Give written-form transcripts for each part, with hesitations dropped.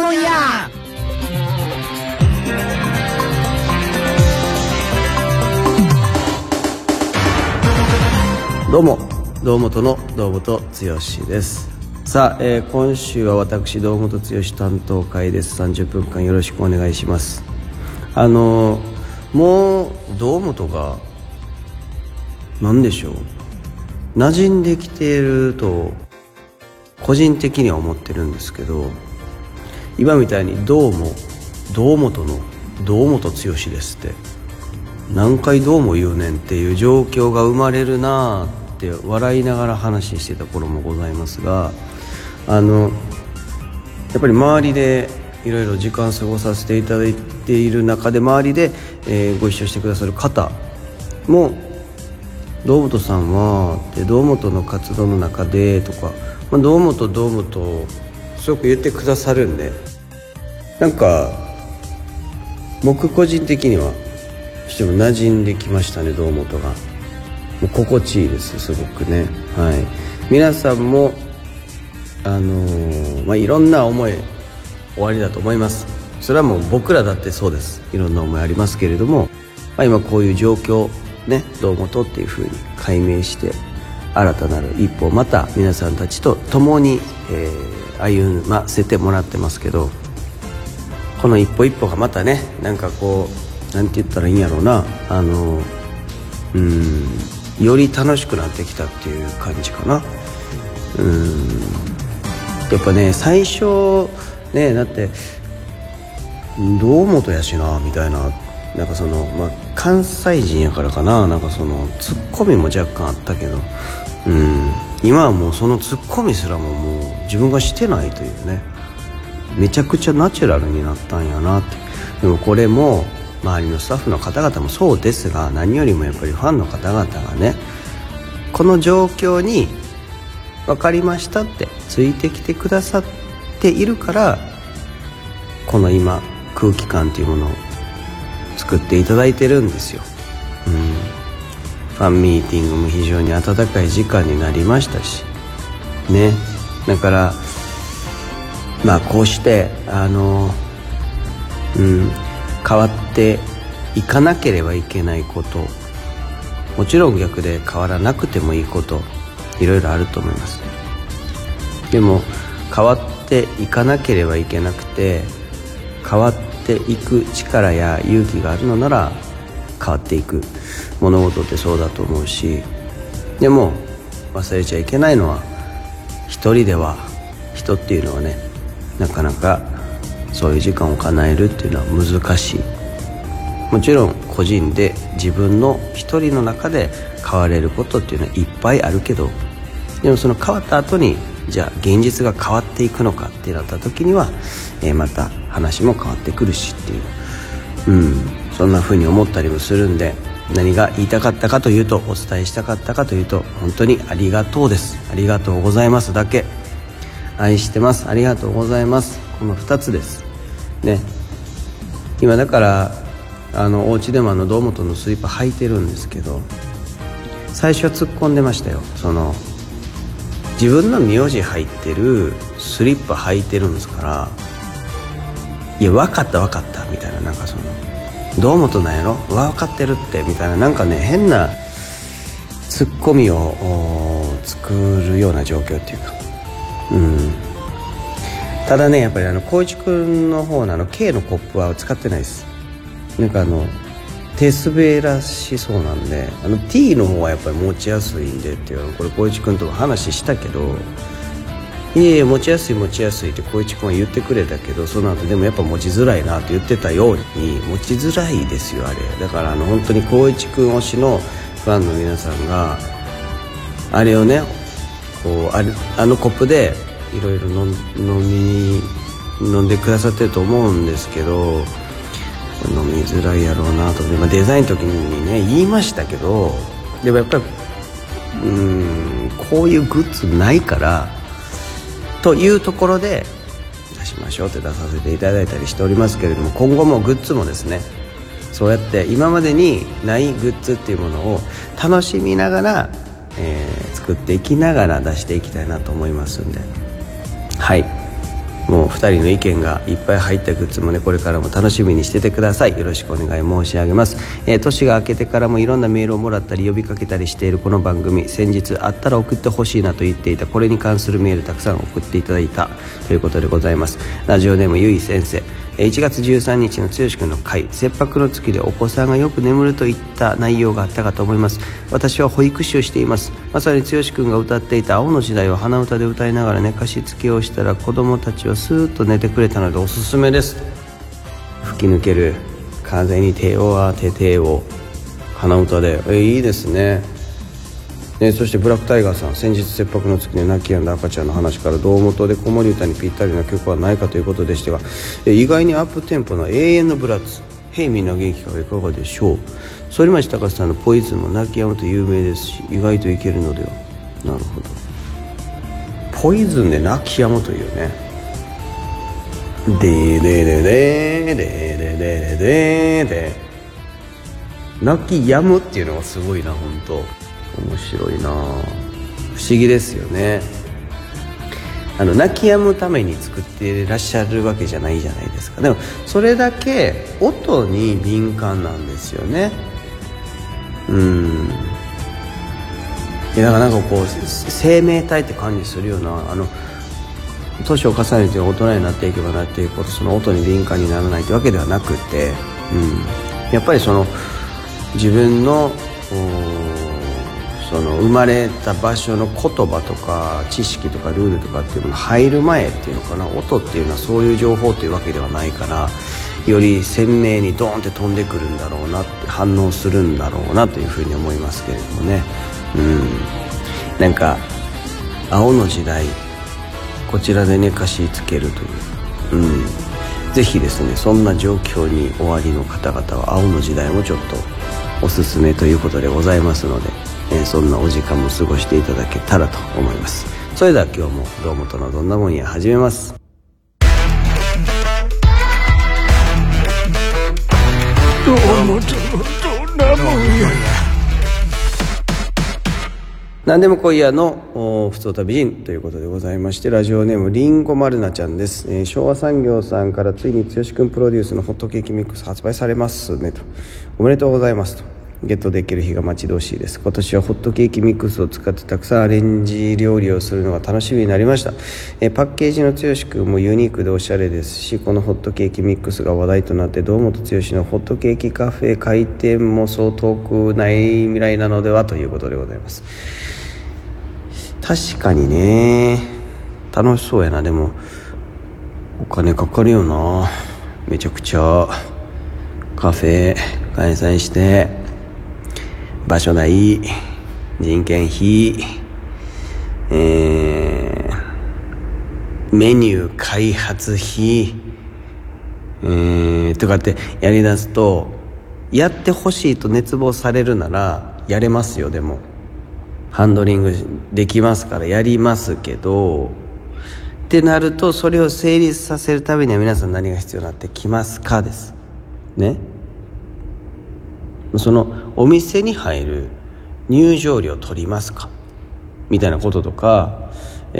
もんや。 どうも堂本の堂本剛です。さあ、今週は私堂本剛担当会です。30分間よろしくお願いします。もう堂本が何でしょう、馴染んできていると個人的には思ってるんですけど、今みたいにどうも堂本の堂本剛ですって何回どうも言うねんっていう状況が生まれるなって笑いながら話してた頃もございますが、やっぱり周りでいろいろ時間過ごさせていただいている中で、周りで、ご一緒してくださる方も堂本さんはで堂本の活動の中でとか、堂本すごく言ってくださるんで、なんか僕個人的にはしても馴染んできましたね。堂本がもう心地いいです、すごくね。はい、皆さんもいろんな思い終わりだと思います。それはもう僕らだってそうです。いろんな思いありますけれども、今こういう状況ね、堂本っていう風に解明して新たなる一歩をまた皆さんたちと共に、歩ませてもらってますけど、この一歩一歩がまたね、なんかこうなんて言ったらいいんやろうな、より楽しくなってきたっていう感じかな。やっぱね、最初ね、だって堂本やしなみたいな、なんかその関西人やからかな、なんかそのツッコミも若干あったけど、今はもうそのツッコミすらももう自分がしてないというね、めちゃくちゃナチュラルになったんやなって。でもこれも周りのスタッフの方々もそうですが、何よりもやっぱりファンの方々がね、この状況に分かりましたってついてきてくださっているから、この今空気感というものを作っていただいてるんですよ。ファンミーティングも非常に温かい時間になりましたしね。だからこうして変わっていかなければいけないこと、もちろん逆で変わらなくてもいいこといろいろあると思います。でも変わっていかなければいけなくて、変わっていく力や勇気があるのなら変わっていく。物事ってそうだと思うし、でも忘れちゃいけないのは、一人では人っていうのはね、なかなかそういう時間を叶えるっていうのは難しい。もちろん個人で自分の一人の中で変われることっていうのはいっぱいあるけど、でもその変わった後にじゃあ現実が変わっていくのかってなった時には、また話も変わってくるしっていう、そんな風に思ったりもするんで、何が言いたかったかというと、お伝えしたかったかというと、本当にありがとうです。ありがとうございますだけ。愛してます、ありがとうございます、この2つですね。今だからお家でも堂本のスリッパ履いてるんですけど、最初は突っ込んでましたよ。その自分の名字入ってるスリッパ履いてるんですから、いや分かったみたいな、なんかその堂本なんやろ、分かってるってみたいな、なんかね、変なツッコミを作るような状況っていうか、ただね、やっぱり光一くんの方のK のコップは使ってないです。なんか手滑らしそうなんで、T の方はやっぱり持ちやすいんでっていう、これ光一くんとも話したけど、いや持ちやすいって光一くんは言ってくれたけど、その後でもやっぱ持ちづらいなって言ってたように、持ちづらいですよあれ。だから本当に光一くん推しのファンの皆さんがあれをね、こうコップでいろいろ飲んでくださってると思うんですけど、飲みづらいやろうなと思って、デザインの時にね言いましたけど、でもやっぱりこういうグッズないからというところで出しましょうって出させていただいたりしておりますけれども、今後もグッズもですね、そうやって今までにないグッズっていうものを楽しみながら、作っていきながら出していきたいなと思いますんで、はい、もう 2人の意見がいっぱい入ったグッズもね、これからも楽しみにしててください。よろしくお願い申し上げます。年が明けてからもいろんなメールをもらったり呼びかけたりしているこの番組、先日あったら送ってほしいなと言っていたこれに関するメールたくさん送っていただいたということでございます。ラジオネームゆい先生、1月13日の剛くんの回、切迫の月でお子さんがよく眠るといった内容があったかと思います。私は保育士をしています。まさに剛くんが歌っていた青の時代を鼻歌で歌いながら寝かしつけをしたら子供たちはスーッと寝てくれたのでおすすめです。吹き抜ける風に手を当ててを鼻歌で、いいですね。そしてブラックタイガーさん、先日切迫の月で泣き止んだ赤ちゃんの話から堂本で子守歌にぴったりな曲はないかということでしたが、意外にアップテンポの永遠のブラッツ、ヘイみんな元気かいかがでしょう。反町隆史さんのポイズンも泣き止むと有名ですし、意外といけるのでは。なるほど、ポイズンで泣き止むというね。ででででででででで泣き止むっていうのがすごいな。本当面白いな、不思議ですよね。泣き止むために作っていらっしゃるわけじゃないじゃないですか。でもそれだけ音に敏感なんですよね。だからなんかこう生命体って感じするような、年を重ねて大人になっていけばなっていくこと、その音に敏感にならないというわけではなくて、やっぱりその自分のその生まれた場所の言葉とか知識とかルールとかっていうのが入る前っていうのかな、音っていうのはそういう情報というわけではないから、より鮮明にドーンって飛んでくるんだろうなって、反応するんだろうなというふうに思いますけれどもね。なんか青の時代、こちらで寝かしつけるという、ぜひですね、そんな状況におありの方々は青の時代もちょっとおすすめということでございますので、そんなお時間も過ごしていただけたらと思います。それでは今日も堂本のどんなもんや始めます。堂本のどんなもんや、何でも今夜のふつおた美人ということでございまして、ラジオネームりんごまるなちゃんです。昭和産業さんからついに剛くんプロデュースのホットケーキミックス発売されますねと。おめでとうございますと。ゲットできる日が待ち遠しいです。今年はホットケーキミックスを使ってたくさんアレンジ料理をするのが楽しみになりました。パッケージの剛くんもユニークでおしゃれですし、このホットケーキミックスが話題となって堂本剛のホットケーキカフェ開店もそう遠くない未来なのではということでございます。確かにね、楽しそうやな。でもお金かかるよな、めちゃくちゃ。カフェ開催して場所代、人件費、メニュー開発費、とかってやりだすと、やってほしいと熱望されるならやれますよ。でもハンドリングできますからやりますけど、ってなるとそれを成立させるためには皆さん何が必要になってきますかですね。そのお店に入る入場料取りますかみたいなこととか、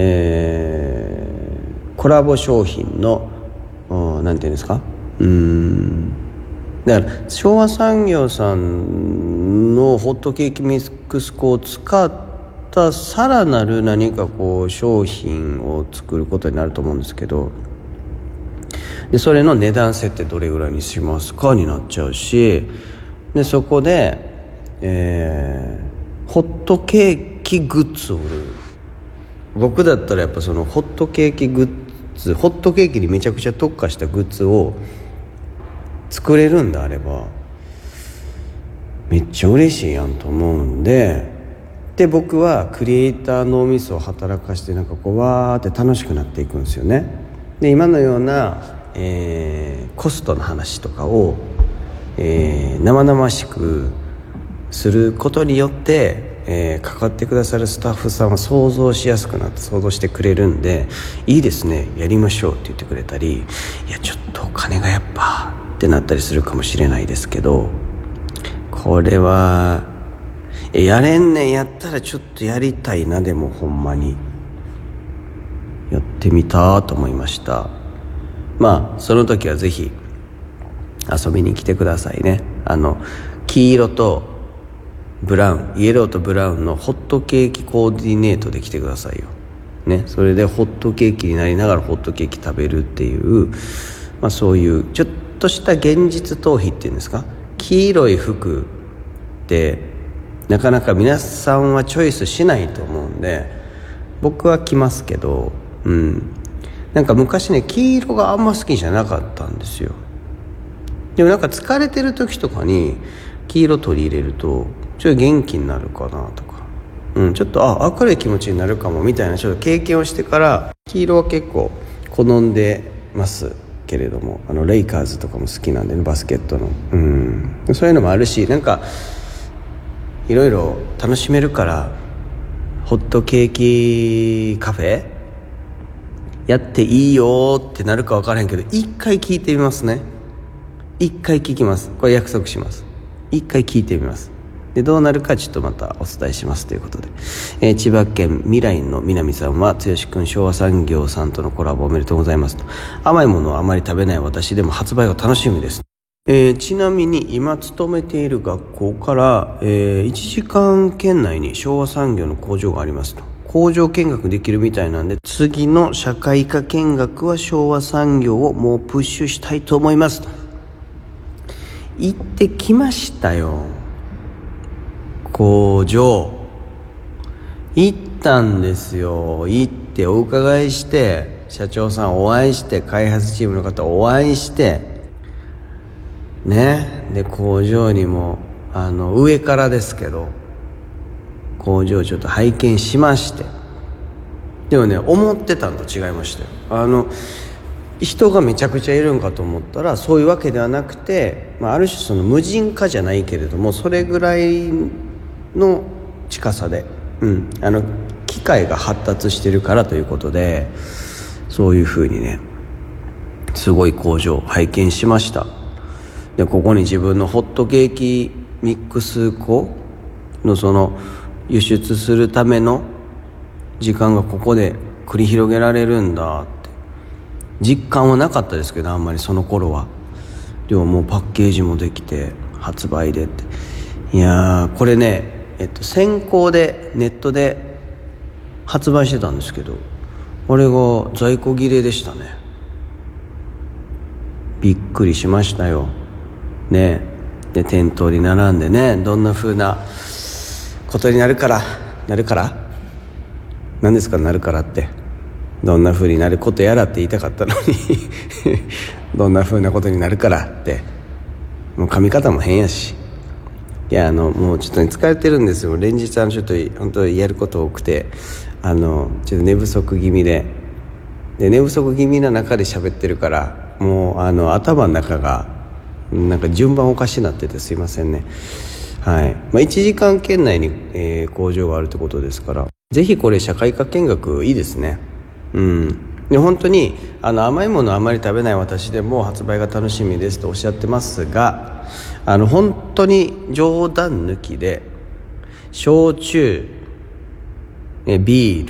コラボ商品のなんていうんですか、だから昭和産業さんのホットケーキミックス粉を使ったさらなる何かこう商品を作ることになると思うんですけど、でそれの値段設定どれぐらいにしますかになっちゃうし、でそこで、ホットケーキグッズを売る。僕だったらやっぱそのホットケーキグッズ、ホットケーキにめちゃくちゃ特化したグッズを作れるんであればめっちゃ嬉しいやんと思うんで、僕はクリエイター脳みそを働かしてなんかこうわーって楽しくなっていくんですよね。で今のような、コストの話とかを生々しくすることによって、かかってくださるスタッフさんは想像しやすくなって想像してくれるんで、いいですねやりましょうって言ってくれたり、いやちょっとお金がやっぱってなったりするかもしれないですけど、これはやれんねんやったらちょっとやりたいな。でもほんまにやってみたと思いました。 その時はぜひ遊びに来てくださいね。黄色とブラウン、イエローとブラウンのホットケーキコーディネートで来てくださいよね。それでホットケーキになりながらホットケーキ食べるっていう、そういうちょっとした現実逃避っていうんですか。黄色い服ってなかなか皆さんはチョイスしないと思うんで、僕は着ますけど、なんか昔ね、黄色があんま好きじゃなかったんですよ。でもなんか疲れてる時とかに黄色取り入れるとちょっと元気になるかなとか、ちょっと明るい気持ちになるかもみたいなちょっと経験をしてから黄色は結構好んでますけれども、レイカーズとかも好きなんでね、バスケットの、そういうのもあるし、なんかいろいろ楽しめるからホットケーキカフェやっていいよってなるか分からへんけど、一回聞いてみますね。一回聞きます。これ約束します。一回聞いてみます。でどうなるかちょっとまたお伝えしますということで、千葉県未来の南さんは、剛くん昭和産業さんとのコラボおめでとうございますと。甘いものをあまり食べない私でも発売が楽しみです。ちなみに今勤めている学校から、1時間圏内に昭和産業の工場がありますと。工場見学できるみたいなんで、次の社会科見学は昭和産業をもうプッシュしたいと思いますと。行ってきましたよ。工場行ったんですよ。行ってお伺いして、社長さんお会いして、開発チームの方お会いしてね。で工場にも上からですけど工場ちょっと拝見しまして、でもね、思ってたのと違いましたよ。人がめちゃくちゃいるんかと思ったらそういうわけではなくて、ある種その無人化じゃないけれども、それぐらいの近さで、機械が発達してるからということで、そういう風にね、すごい工場を拝見しました。でここに自分のホットケーキミックス粉のその輸出するための時間がここで繰り広げられるんだって実感はなかったですけど、あんまりその頃は。でももうパッケージもできて発売でって、いやーこれね、先行でネットで発売してたんですけど、あれが在庫切れでしたね。びっくりしましたよね。で店頭に並んでね、どんな風なことになるから何ですか、なるからってどんな風になることやらって言いたかったのにどんな風なことになるからって、もう髪型も変やし、いやもうちょっと、疲れてるんですよ。連日ちょっと本当にやること多くて、ちょっと寝不足気味で寝不足気味な中で喋ってるから、もう頭の中がなんか順番おかしになっててすいませんね。はい。1時間圏内に、工場があるってことですから、ぜひこれ社会科見学いいですね。で本当に甘いものあまり食べない私でも発売が楽しみですとおっしゃってますが、本当に冗談抜きで焼酎、ビ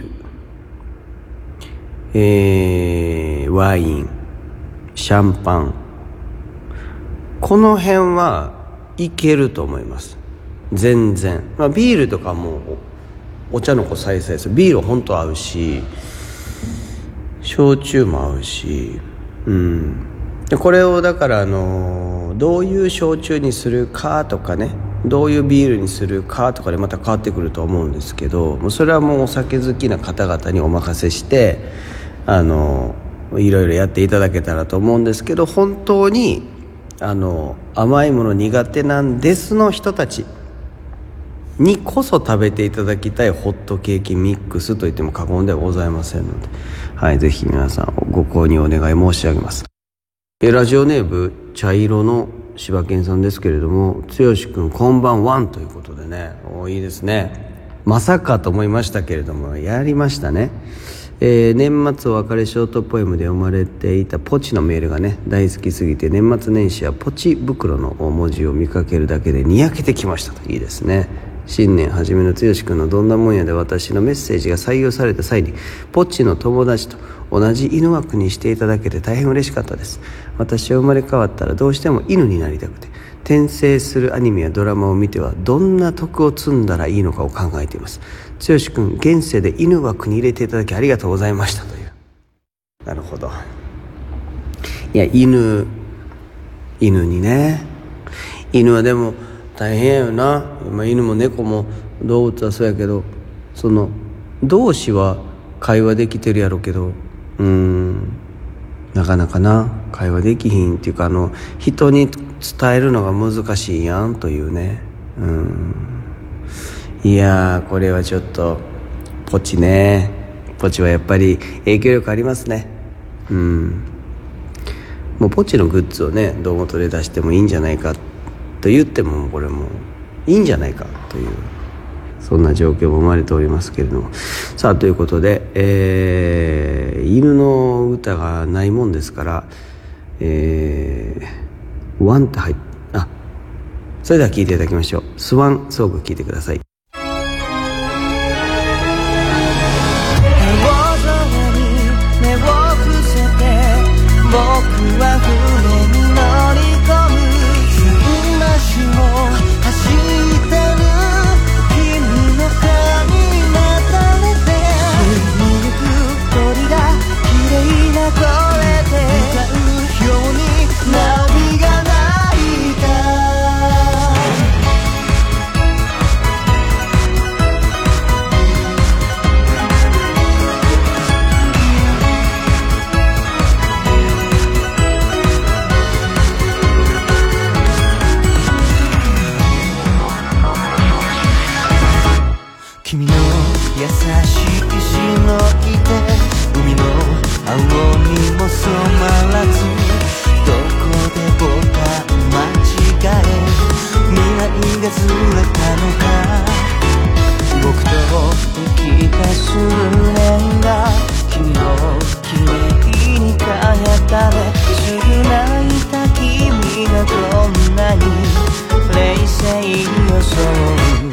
ール、ワイン、シャンパン、この辺はいけると思います。全然、ビールとかもお茶の子さいさいです。ビールは本当合うし、焼酎も合うし、でこれをだからどういう焼酎にするかとかね、どういうビールにするかとかでまた変わってくると思うんですけど、もうそれはもうお酒好きな方々にお任せしていろいろやっていただけたらと思うんですけど、本当に甘いもの苦手なんですの人たちにこそ食べていただきたいホットケーキミックスといっても過言ではございませんので、はい、ぜひ皆さんご購入お願い申し上げます。ラジオネーム茶色の柴犬さんですけれども、剛くんこんばんはんということでね、いいですね。まさかと思いましたけれどもやりましたね。年末お別れショートポエムで読まれていたポチのメールがね大好きすぎて、年末年始はポチ袋の文字を見かけるだけでにやけてきましたと。いいですね。 新年初めの剛くんのどんなもんやで私のメッセージが採用された際にポッチの友達と同じ犬枠にしていただけて大変嬉しかったです。私は生まれ変わったらどうしても犬になりたくて、転生するアニメやドラマを見てはどんな徳を積んだらいいのかを考えています。剛くん、現世で犬枠に入れていただきありがとうございましたという。なるほど。いや、犬にね、犬はでも大変やよな。犬も猫も動物はそうやけど、その同士は会話できてるやろうけど、なかなかな会話できひんっていうか、人に伝えるのが難しいやんというね。いやー、これはちょっとポチはやっぱり影響力ありますね。もうポチのグッズをね、動画で出してもいいんじゃないかと言っても、これもいいんじゃないかという、そんな状況も生まれておりますけれども。さあ、ということで、犬の歌がないもんですから、ワンって入っそれでは聴いていただきましょう。スワンソング聴いてください。 僕は船に乗り込む、水なしを走ってる君の髪になたれて、見ゆく鳥が綺麗な声で歌うように波が泣いた。君の優しいしのいて、海の青にも染まらず、どこでボタン間違え未来がずれたのか。僕と生きた数年が君をきれいに変えたね。すぐ泣いた君がどんなに冷静に装う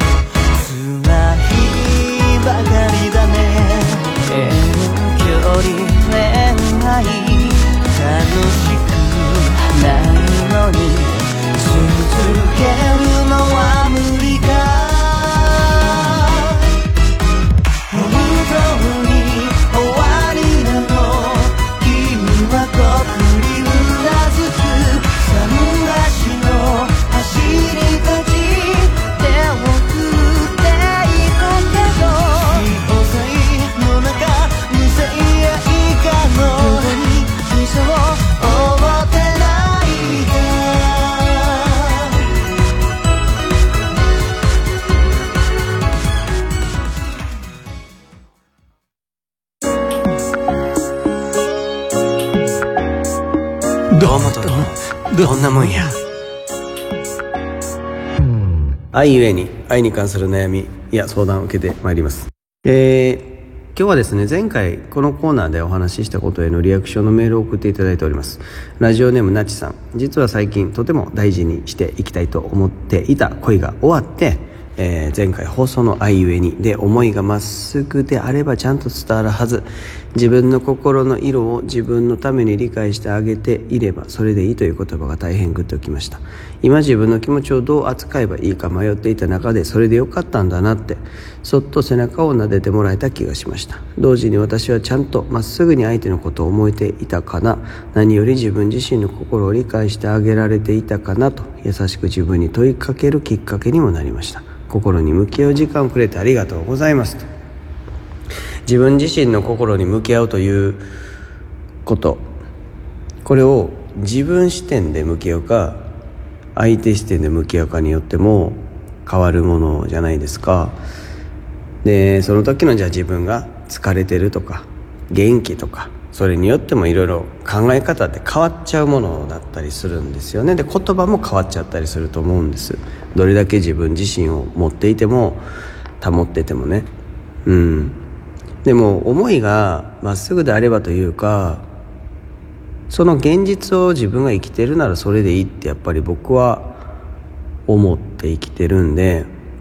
ばかりだね。距離恋愛楽しくないのに続けるのは無理か。本当に終わりなの、君はごくりうなずく、桟橋の走りたち手を振っていたけど、 堂本のどんなもんや。愛ゆえに愛に関する悩みや相談を受けてまいります。今日はですね、前回このコーナーでお話ししたことへのリアクションのメールを送っていただいております。ラジオネームなちさん、実は最近とても大事にしていきたいと思っていた恋が終わって、前回放送の愛ゆえにで思いがまっすぐであればちゃんと伝わるはず、自分の心の色を自分のために理解してあげていればそれでいいという言葉が大変グッときました。今自分の気持ちをどう扱えばいいか迷っていた中で、それでよかったんだなってそっと背中を撫でてもらえた気がしました。同時に私はちゃんとまっすぐに相手のことを思えていたかな、何より自分自身の心を理解してあげられていたかなと優しく自分に問いかけるきっかけにもなりました。心に向き合う時間をくれてありがとうございますと。自分自身の心に向き合うということ、これを自分視点で向き合うか相手視点で向き合うかによっても変わるものじゃないですか。で、その時のじゃあ自分が疲れてるとか元気とか、それによってもいろいろ考え方って変わっちゃうものだったりするんですよね。で、言葉も変わっちゃったりすると思うんです。どれだけ自分自身を持っていても保っててもね。でも思いがまっすぐであればというか、その現実を自分が生きてるならそれでいいってやっぱり僕は思って生きてるんで、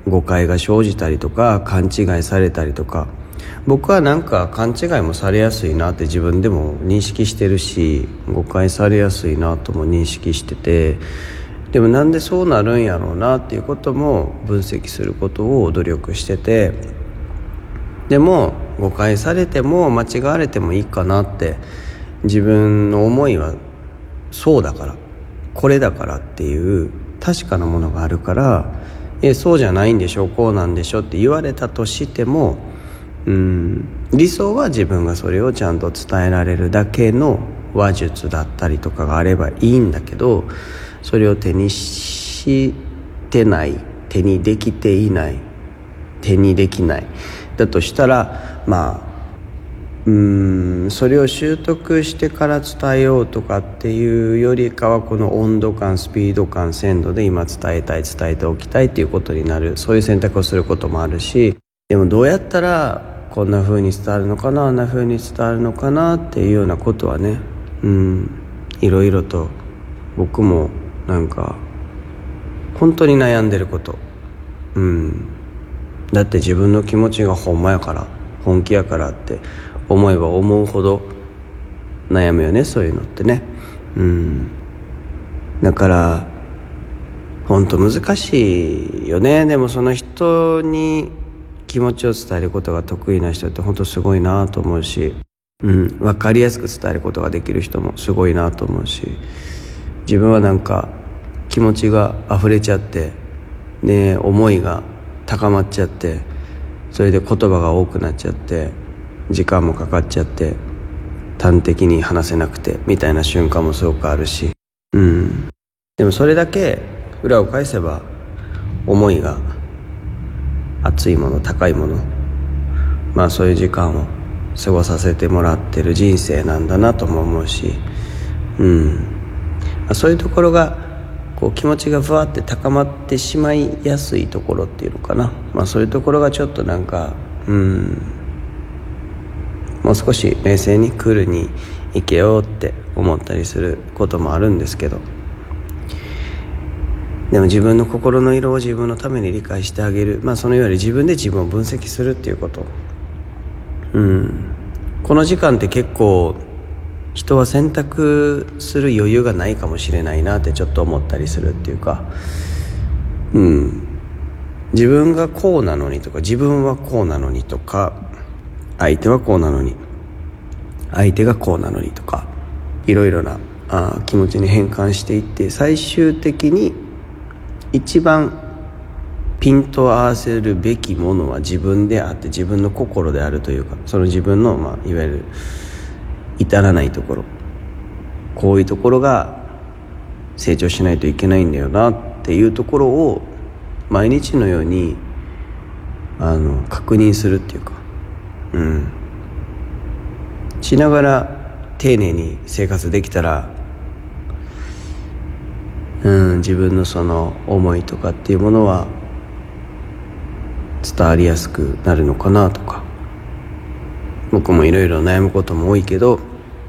誤解が生じたりとか勘違いされたりとか、僕はなんか勘違いもされやすいなって自分でも認識してるし、誤解されやすいなとも認識してて、でもなんでそうなるんやろうなっていうことも分析することを努力してて、でも誤解されても間違われてもいいかなって、自分の思いはそうだから、これだからっていう確かなものがあるから、そうじゃないんでしょ、こうなんでしょって言われたとしても、理想は自分がそれをちゃんと伝えられるだけの話術だったりとかがあればいいんだけど、それを手にしてない、手にできていない、手にできないだとしたら、それを習得してから伝えようとかっていうよりかは、この温度感、スピード感、鮮度で今伝えておきたいっていうことになる。そういう選択をすることもあるし、でもどうやったらこんな風に伝わるのかな、あんな風に伝わるのかなっていうようなことはね、いろいろと僕もなんか本当に悩んでること。だって自分の気持ちがほんまやから、本気やからって思えば思うほど悩むよね、そういうのってね。だから本当難しいよね。でもその人に気持ちを伝えることが得意な人って本当すごいなと思うし、分かりやすく伝えることができる人もすごいなと思うし、自分はなんか気持ちが溢れちゃってね、思いが高まっちゃって、それで言葉が多くなっちゃって、時間もかかっちゃって端的に話せなくてみたいな瞬間もすごくあるし、でもそれだけ裏を返せば思いが熱いもの、高いもの、そういう時間を過ごさせてもらってる人生なんだなとも思うし、そういうところがこう気持ちがふわって高まってしまいやすいところっていうのかな、そういうところがちょっとなんかもう少し冷静にクールに生けようって思ったりすることもあるんですけど、でも自分の心の色を自分のために理解してあげる、そのように自分で自分を分析するっていうこと、この時間って結構人は選択する余裕がないかもしれないなってちょっと思ったりするっていうか、自分がこうなのにとか、自分はこうなのにとか、相手はこうなのに、相手がこうなのにとか、いろいろな気持ちに変換していって、最終的に一番ピントを合わせるべきものは自分であって、自分の心であるというか、その自分のいわゆる至らないところ、こういうところが成長しないといけないんだよなっていうところを毎日のように確認するっていうか、しながら丁寧に生活できたら、自分のその思いとかっていうものは伝わりやすくなるのかなとか、僕もいろいろ悩むことも多いけど、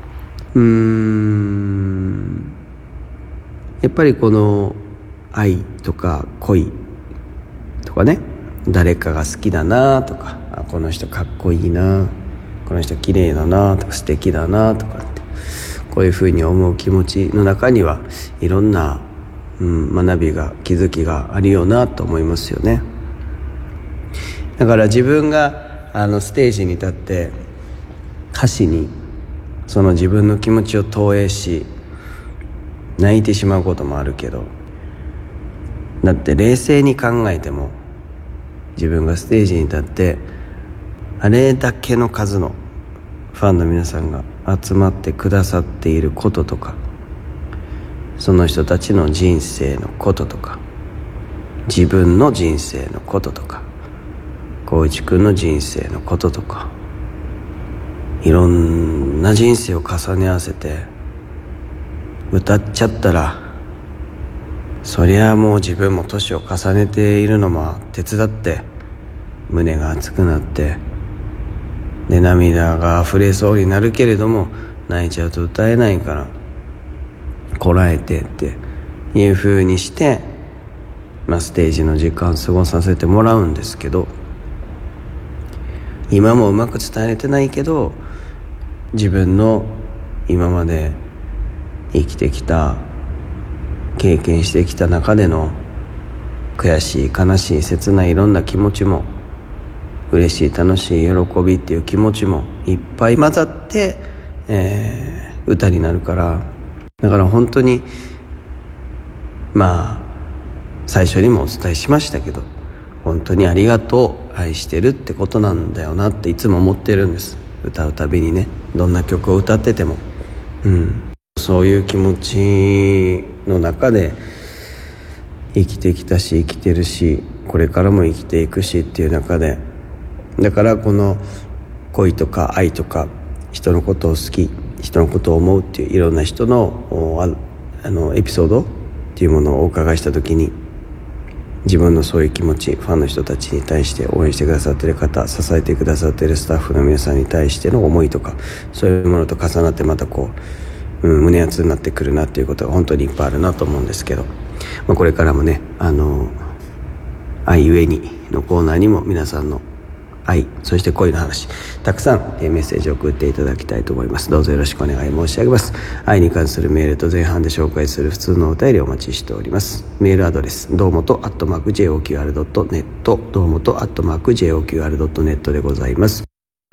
やっぱりこの愛とか恋とかね、誰かが好きだなとか、この人かっこいいな、この人綺麗だなとか、素敵だなとかって、こういうふうに思う気持ちの中にはいろんな、学びが、気づきがあるよなと思いますよね。だから自分がステージに立って歌詞にその自分の気持ちを投影し泣いてしまうこともあるけど、だって冷静に考えても、自分がステージに立ってあれだけの数のファンの皆さんが集まってくださっていることとか、その人たちの人生のこととか、自分の人生のこととか、光一くんの人生のこととか、いろんな人生を重ね合わせて歌っちゃったら、そりゃもう自分も年を重ねているのも手伝って胸が熱くなって、で涙が溢れそうになるけれども泣いちゃうと歌えないからこらえてっていう風にしてステージの時間過ごさせてもらうんですけど、今もうまく伝えれてないけど、自分の今まで生きてきた経験してきた中での悔しい悲しい切ないいろんな気持ちも、嬉しい楽しい喜びっていう気持ちもいっぱい混ざって、歌になるから、だから本当に最初にもお伝えしましたけど、本当にありがとう、愛してるってことなんだよなっていつも思ってるんです。歌うたびにね、どんな曲を歌ってても、そういう気持ちの中で生きてきたし、生きてるし、これからも生きていくしっていう中で、だからこの恋とか愛とか、人のことを好き、人のことを思うっていういろんな人のエピソードっていうものをお伺いした時に、自分のそういう気持ち、ファンの人たちに対して応援してくださっている方、支えてくださっているスタッフの皆さんに対しての思いとか、そういうものと重なってまた胸熱になってくるなっていうことが本当にいっぱいあるなと思うんですけど、これからもね、愛ゆえにのコーナーにも皆さんの愛、そして恋の話、たくさんメッセージを送っていただきたいと思います。どうぞよろしくお願い申し上げます。愛に関するメールと前半で紹介する普通のお便りをお待ちしております。メールアドレス、どうもと@joqr.net、どうもと@joqr.net でございます。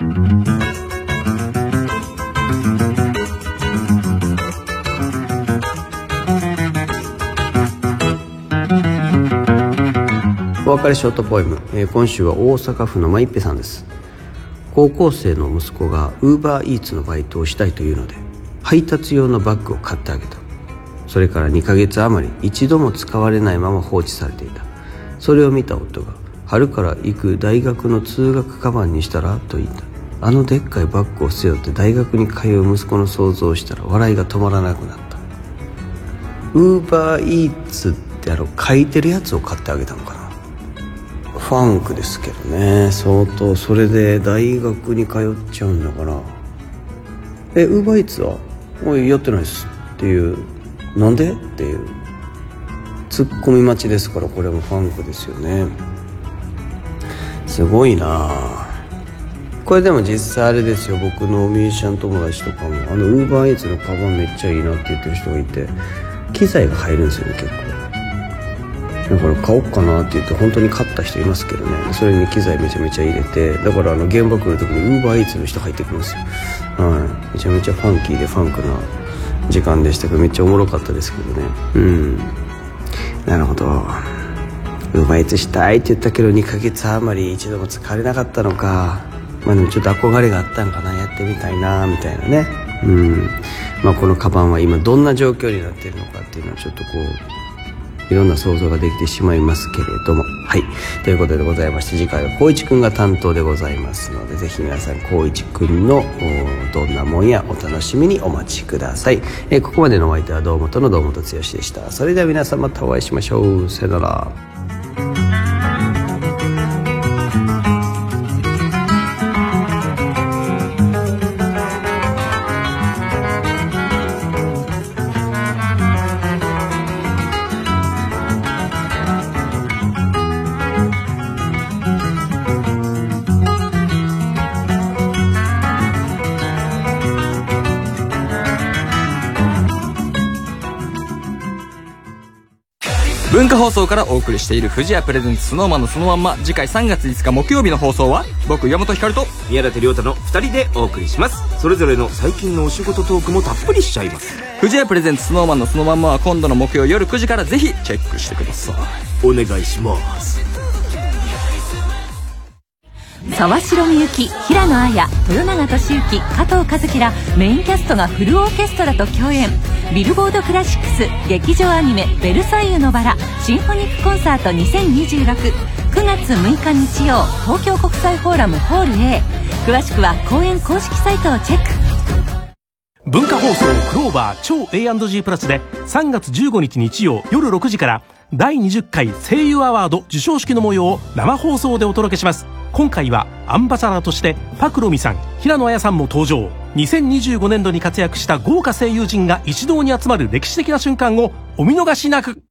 お別れショートポエム、今週は大阪府のまいっぺさんです。高校生の息子がウーバーイーツのバイトをしたいというので、配達用のバッグを買ってあげた。それから2ヶ月余り一度も使われないまま放置されていた。それを見た夫が、春から行く大学の通学カバンにしたらと言った。あのでっかいバッグを背負って大学に通う息子の想像をしたら笑いが止まらなくなった。ウーバーイーツって書いてるやつを買ってあげたのかな。ファンクですけどね、相当。それで大学に通っちゃうんだから、ウーバーイーツはおいやってないですっていう、なんでっていうツッコミ待ちですから、これもファンクですよね。すごいな。これでも実際あれですよ、僕のミュージシャン友達とかもウーバーイーツのカバンめっちゃいいなって言ってる人がいて、機材が入るんですよね、結構。だから買おうかなって言って本当に買った人いますけどね。それに機材めちゃめちゃ入れて、だから現場来る時にウーバーイーツの人入ってくるんですよ。めちゃめちゃファンキーでファンクな時間でしたけど、めっちゃおもろかったですけどね。なるほど。ウーバーイーツしたいって言ったけど2ヶ月余り一度も使われなかったのか。でもちょっと憧れがあったのかな、やってみたいなみたいなね。このカバンは今どんな状況になっているのかっていうのはちょっといろんな想像ができてしまいますけれども、はい、ということでございまして、次回は光一くんが担当でございますので、ぜひ皆さん光一くんのどんなもんやお楽しみにお待ちください。ここまでのお相手は堂本の堂本剛でした。それでは皆さんまたお会いしましょう。さよなら。 文化放送からお送りしているフジヤプレゼンツ SnowMan のそのまんま。次回3月5日木曜日の放送は僕岩本光と宮舘涼太の2人でお送りします。それぞれの最近のお仕事トークもたっぷりしちゃいます。 フジヤプレゼンツ SnowMan のそのまんまは今度の木曜夜9時からぜひチェックしてください。 お願いします。 沢城みゆき、平野綾、豊永俊之、加藤和樹らメインキャストがフルオーケストラと共演。ビルボードクラシックス劇場アニメベルサイユのバラシンフォニックコンサート2026、 9月6日日曜、東京国際フォーラムホール A。 詳しくは公演公式サイトをチェック。 文化放送クローバー超 A&G プラスで3月15日日曜夜6時から第20回声優アワード授賞式の模様を生放送でお届けします。今回はアンバサダーとしてパクロミさん、平野綾さんも登場。2025年度に活躍した豪華声優陣が一堂に集まる歴史的な瞬間をお見逃しなく。